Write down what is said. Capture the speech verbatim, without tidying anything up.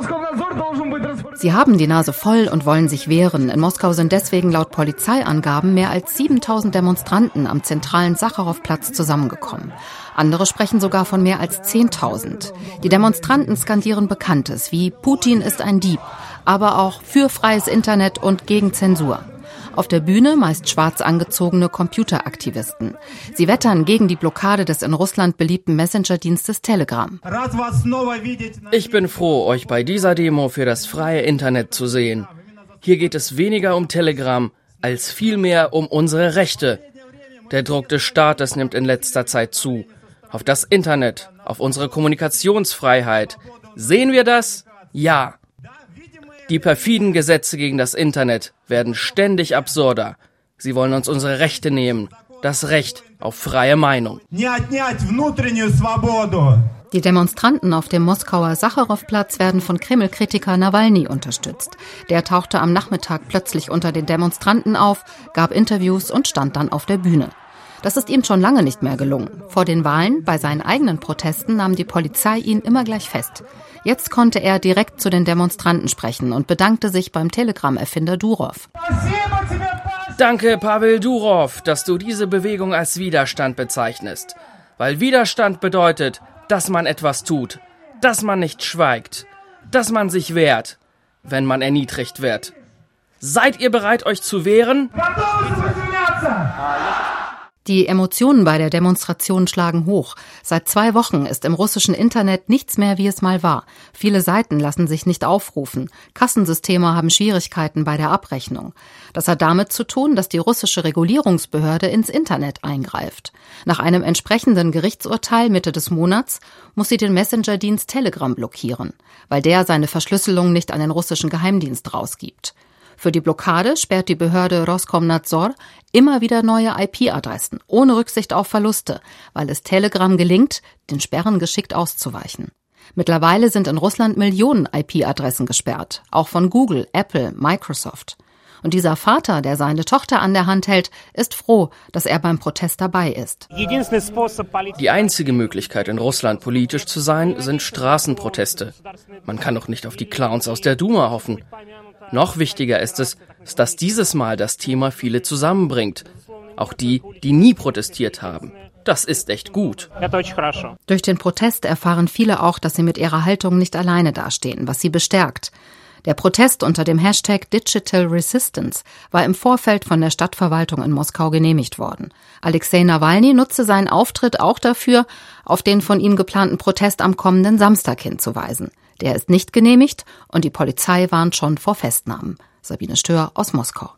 Sie haben die Nase voll und wollen sich wehren. In Moskau sind deswegen laut Polizeiangaben mehr als siebentausend Demonstranten am zentralen Sacharow-Platz zusammengekommen. Andere sprechen sogar von mehr als zehntausend. Die Demonstranten skandieren Bekanntes wie Putin ist ein Dieb, aber auch für freies Internet und gegen Zensur. Auf der Bühne meist schwarz angezogene Computeraktivisten. Sie wettern gegen die Blockade des in Russland beliebten Messenger-Dienstes Telegram. Ich bin froh, euch bei dieser Demo für das freie Internet zu sehen. Hier geht es weniger um Telegram, als vielmehr um unsere Rechte. Der Druck des Staates nimmt in letzter Zeit zu. Auf das Internet, auf unsere Kommunikationsfreiheit. Sehen wir das? Ja. Die perfiden Gesetze gegen das Internet werden ständig absurder. Sie wollen uns unsere Rechte nehmen. Das Recht auf freie Meinung. Die Demonstranten auf dem Moskauer Sacharow-Platz werden von Kreml-Kritiker Nawalny unterstützt. Der tauchte am Nachmittag plötzlich unter den Demonstranten auf, gab Interviews und stand dann auf der Bühne. Das ist ihm schon lange nicht mehr gelungen. Vor den Wahlen, bei seinen eigenen Protesten, nahm die Polizei ihn immer gleich fest. Jetzt konnte er direkt zu den Demonstranten sprechen und bedankte sich beim Telegram-Erfinder Durov. Danke, Pavel Durov, dass du diese Bewegung als Widerstand bezeichnest. Weil Widerstand bedeutet, dass man etwas tut, dass man nicht schweigt, dass man sich wehrt, wenn man erniedrigt wird. Seid ihr bereit, euch zu wehren? Die Emotionen bei der Demonstration schlagen hoch. Seit zwei Wochen ist im russischen Internet nichts mehr, wie es mal war. Viele Seiten lassen sich nicht aufrufen. Kassensysteme haben Schwierigkeiten bei der Abrechnung. Das hat damit zu tun, dass die russische Regulierungsbehörde ins Internet eingreift. Nach einem entsprechenden Gerichtsurteil Mitte des Monats muss sie den Messenger-Dienst Telegram blockieren, weil der seine Verschlüsselung nicht an den russischen Geheimdienst rausgibt. Für die Blockade sperrt die Behörde Roskomnadzor immer wieder neue I P-Adressen, ohne Rücksicht auf Verluste, weil es Telegram gelingt, den Sperren geschickt auszuweichen. Mittlerweile sind in Russland Millionen I P-Adressen gesperrt, auch von Google, Apple, Microsoft. Und dieser Vater, der seine Tochter an der Hand hält, ist froh, dass er beim Protest dabei ist. Die einzige Möglichkeit, in Russland politisch zu sein, sind Straßenproteste. Man kann doch nicht auf die Clowns aus der Duma hoffen. Noch wichtiger ist es, dass dieses Mal das Thema viele zusammenbringt. Auch die, die nie protestiert haben. Das ist echt gut. Durch den Protest erfahren viele auch, dass sie mit ihrer Haltung nicht alleine dastehen, was sie bestärkt. Der Protest unter dem Hashtag Digital Resistance war im Vorfeld von der Stadtverwaltung in Moskau genehmigt worden. Alexei Nawalny nutzte seinen Auftritt auch dafür, auf den von ihm geplanten Protest am kommenden Samstag hinzuweisen. Der ist nicht genehmigt und die Polizei warnt schon vor Festnahmen. Sabine Stör aus Moskau.